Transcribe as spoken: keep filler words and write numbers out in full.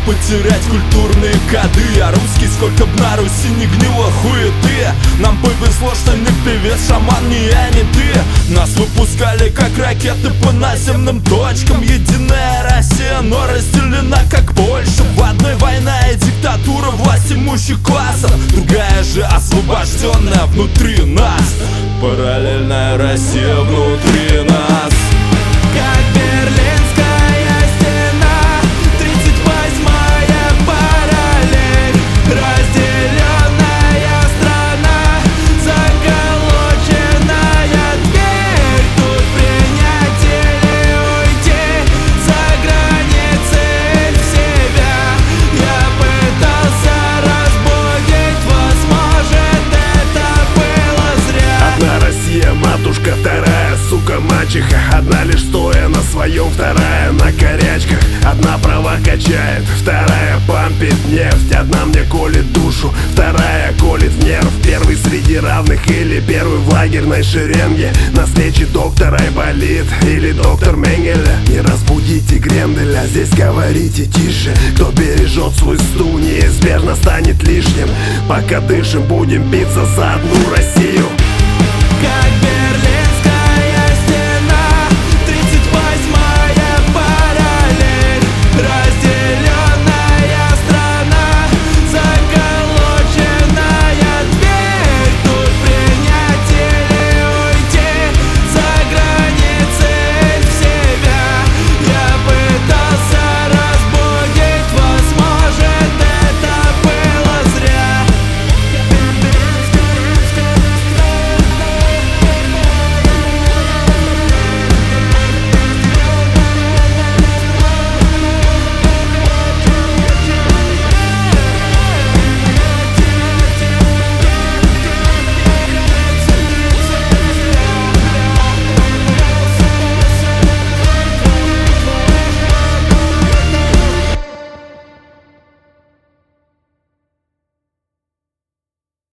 потерять культурные коды. Я русский, сколько б на Руси не гнило хуеты. Нам повезло, что ни певец, шаман, ни я, ни ты. Нас выпускали как ракеты по наземным точкам. Единая Россия, но разделена как Польша. В одной война и диктатура власть имущих классов, другая же освобожденная внутри нас. Параллельная Россия внутри нас. Как Берлинская стена, тридцать восьмая параллель. Разделенная страна, заколоченная дверь. Тут принять или уйти, за границы или в себя. Я пытался разбудить вас, может, это было зря. Одна Россия, матушка, вторая, сука, мачеха. Одна лишь стоя на своем, вторая на корячках. Одна права качает, вторая пампит нефть. Одна мне колет душу, вторая колет в нерв. Первый среди равных или первый в лагерной шеренге. Нас лечит доктор Айболит или доктор Менгеля. Не разбудите Гренделя, здесь говорите тише. Кто бережет свой стул, неизбежно станет лишним. Пока дышим, будем биться за одну Россию.